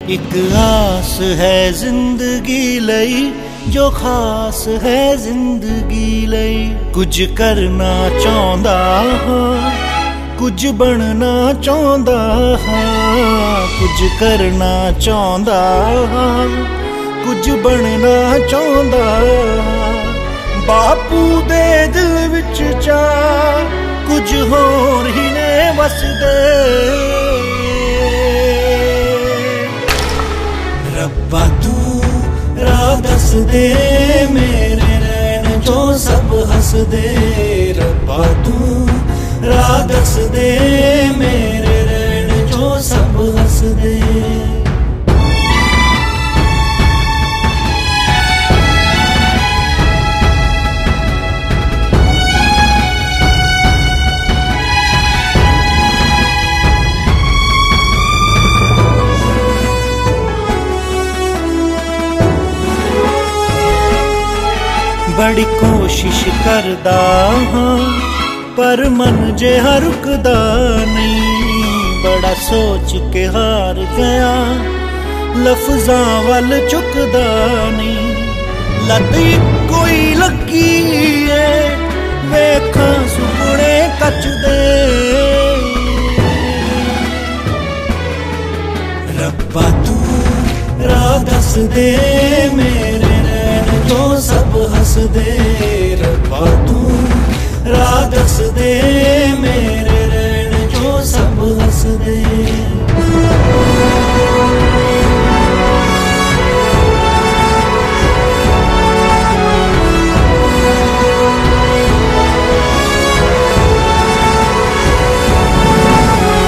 एक आस है जिंदगी लई जो खास है जिंदगी लई। कुछ करना चाहता हाँ कुछ बनना चाहता हाँ, कुछ करना चाहता हाँ कुछ बनना चाहता हाँ। बापू दे दिल विच चा कुछ होर ही ने वसदे। रब्बा तू राह दस दे मेरे रैन जो सब हस दे। रब्बा तू राह दस दे मेरे रैन जो सब हस दे। बड़ी कोशिश करदा हाँ पर मन जिहा रुकदा नहीं। बड़ा सोच के हार गया लफ्जां वल चुकदा नहीं। लत कोई लगी है वेखां सुपने कचदे। रब्बा तू राह दस दे मेरे रैन जो सब हस दे। रब्बा तू राह दस दे मेरे रैन जो सब